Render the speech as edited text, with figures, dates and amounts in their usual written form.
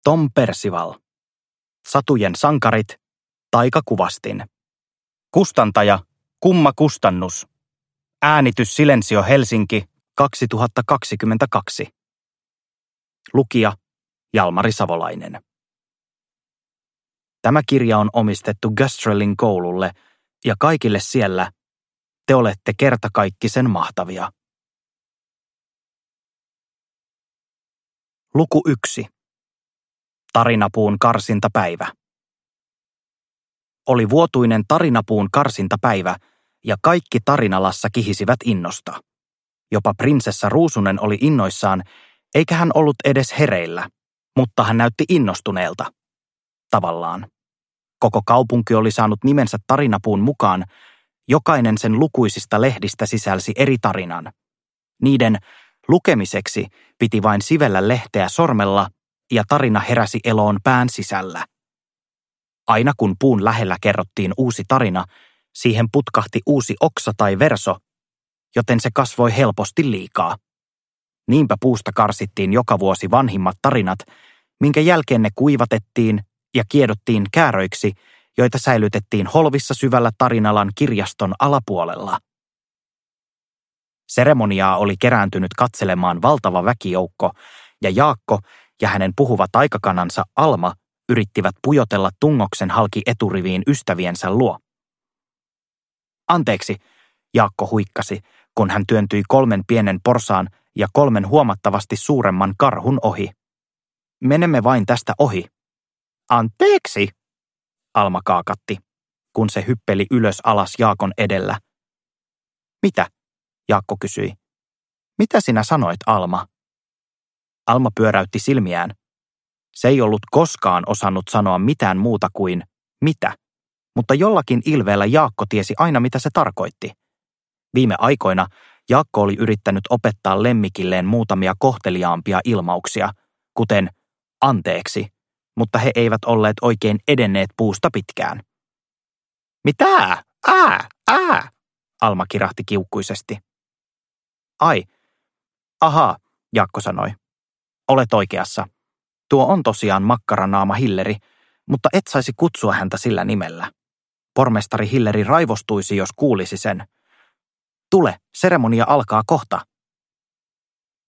Tom Percival. Satujen sankarit. Taikakuvastin. Kustantaja. Kumma Kustannus. Äänitys Silensio Helsinki 2022. Lukija Jalmari Savolainen. Tämä kirja on omistettu Gastrellin koululle ja kaikille siellä te olette kertakaikkisen mahtavia. Luku 1. Tarinapuun karsintapäivä. Oli vuotuinen Tarinapuun karsintapäivä ja kaikki Tarinalassa kihisivät innosta. Jopa prinsessa Ruusunen oli innoissaan, eikä hän ollut edes hereillä, mutta hän näytti innostuneelta. Tavallaan. Koko kaupunki oli saanut nimensä Tarinapuun mukaan, jokainen sen lukuisista lehdistä sisälsi eri tarinan. Niiden lukemiseksi piti vain sivellä lehteä sormella ja tarina heräsi eloon pään sisällä. Aina kun puun lähellä kerrottiin uusi tarina, siihen putkahti uusi oksa tai verso, joten se kasvoi helposti liikaa. Niinpä puusta karsittiin joka vuosi vanhimmat tarinat, minkä jälkeen ne kuivatettiin ja kiedottiin kääröiksi, joita säilytettiin holvissa syvällä Tarinalan kirjaston alapuolella. Seremoniaa oli kerääntynyt katselemaan valtava väkijoukko, ja Jaakko ja hänen puhuva taikakanansa Alma yrittivät pujotella tungoksen halki eturiviin ystäviensä luo. Anteeksi, Jaakko huikkasi, kun hän työntyi 3 pienen porsaan ja 3 huomattavasti suuremman karhun ohi. Menemme vain tästä ohi. Anteeksi, Alma kaakatti, kun se hyppeli ylös alas Jaakon edellä. Mitä? Jaakko kysyi. Mitä sinä sanoit, Alma? Alma pyöräytti silmiään. Se ei ollut koskaan osannut sanoa mitään muuta kuin mitä, mutta jollakin ilveellä Jaakko tiesi aina, mitä se tarkoitti. Viime aikoina Jaakko oli yrittänyt opettaa lemmikilleen muutamia kohteliaampia ilmauksia, kuten anteeksi, mutta he eivät olleet oikein edenneet puusta pitkään. Mitä? Alma kirahti kiukkuisesti. Ai, ahaa, Jaakko sanoi. Olet oikeassa. Tuo on tosiaan makkaranaama Hilleri, mutta et saisi kutsua häntä sillä nimellä. Pormestari Hilleri raivostuisi, jos kuulisi sen. Tule, seremonia alkaa kohta,